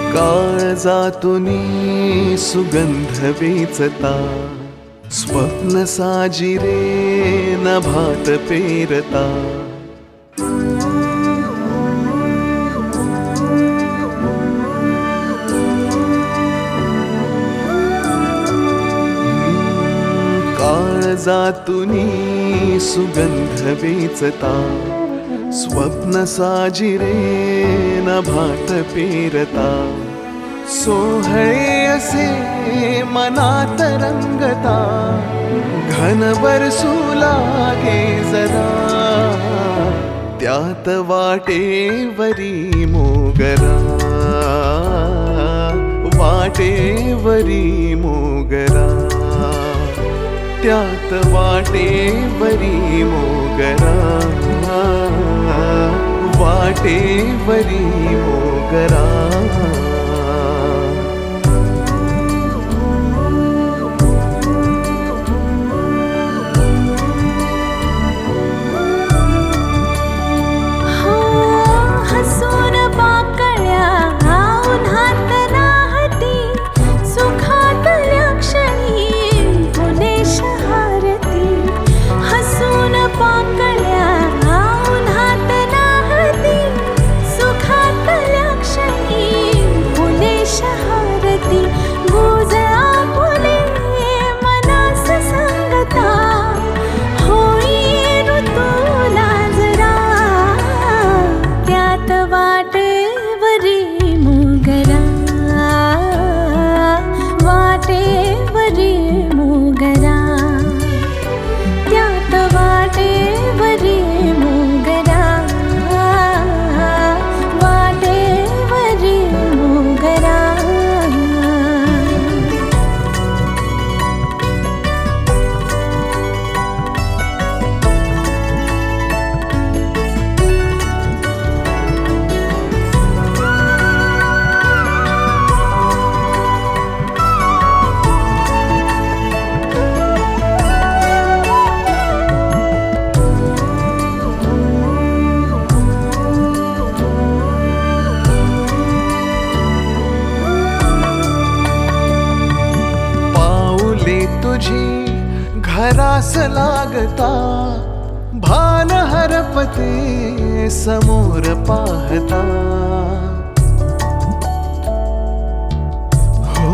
काळजातूनी सुगंध वेचता, स्वप्न साजिरे नभात पेरता. काळजातूनी सुगंध वेचता, स्वप्न साजिरे नभात पेरता. सोहळे असे मनात रंगता, घन बरसू लागे जरा. त्यात वाटेवरी मोगरा, वाटेवरी मोगरा. त्यात वाटेवरी मोगरा, वाटेवरी मोगरा. तुझी घरास लागता, भान हरपते समोर पाहता. हो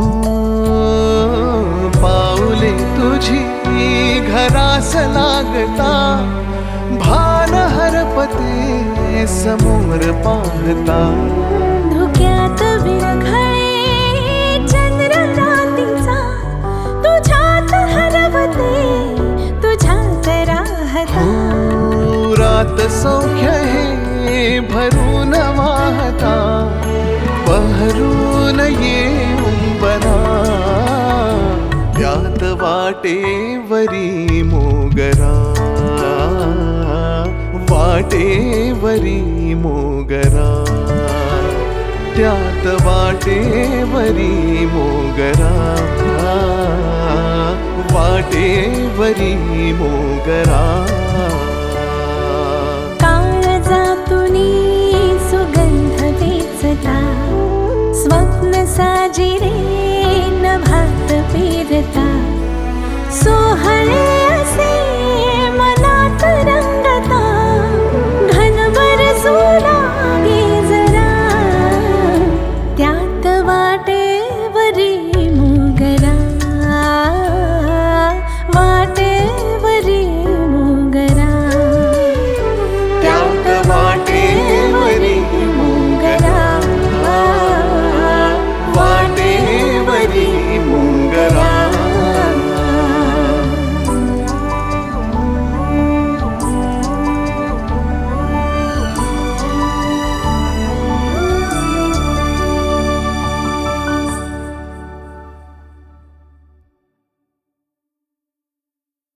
पाऊले तुझी घरास लागता, भान हरपते समोर पाहता. धुक्यात विरघळे चंद्रकांतीचा, तुझ्यात हरवते तुझ्यात राहता. रात सौख्य हे भरून वाहता, बहरून येऊन बना. त्यात वाटेवरी मोगरा, वाटेवरी मोगरा. त्यात वाटेवरी मोगरा, वाटेवरी मोगरा. काळजातूनी सुगंध वेचता, स्वप्न साजिरे